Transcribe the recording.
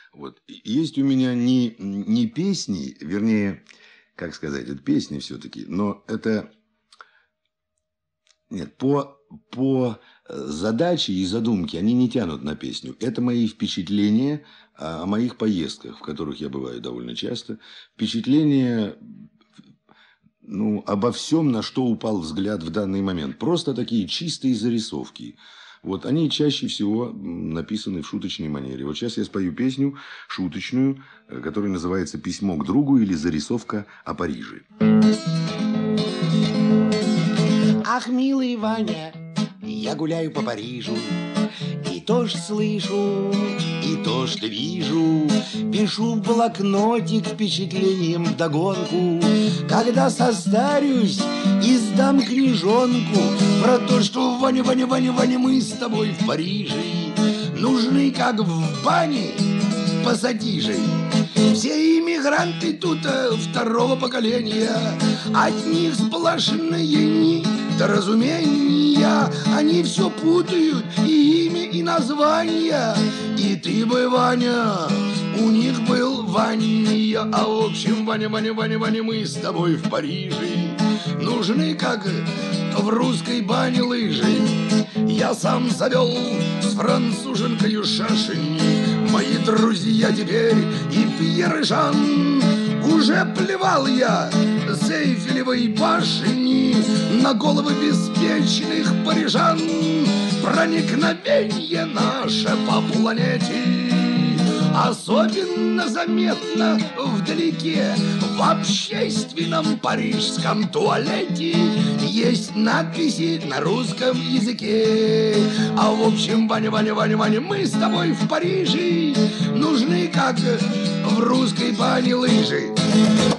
Вот. Есть у меня не песни, вернее, как сказать, это песни все-таки, но это... Нет, по задаче и задумке они не тянут на песню. Это мои впечатления о моих поездках, в которых я бываю довольно часто. Впечатления, ну, обо всем, на что упал взгляд в данный момент. Просто такие чистые зарисовки. Вот они чаще всего написаны в шуточной манере. Вот сейчас я спою песню шуточную, которая называется «Письмо к другу» или «Зарисовка о Париже». Ах, милый Ваня, я гуляю по Парижу, и то ж слышу, и то ж вижу, пишу в блокнотик впечатлением вдогонку. Когда состарюсь, издам книжонку про то, что Ваня, Ваня, Ваня, Ваня, мы с тобой в Париже нужны, как в бане пассатижи. Все иммигранты тут второго поколения, от них сплошные недоразумения. Они все путают, и имя, и название. И ты бы, Ваня, у них был Ваня. А в общем, Ваня, Ваня, Ваня, Ваня, мы с тобой в Париже нужны, как в русской бане лыжи. Я сам завел с француженкою шашень. Мои друзья теперь и Пьер и Жан. Уже плевал я с Эйфелевой башни на головы беспечных парижан. Проникновение наше по планете особенно заметно вдалеке. В общественном парижском туалете есть надписи на русском языке. А в общем, Ваня, Ваня, Ваня, Ваня, мы с тобой в Париже нужны, как в русской бане лыжи.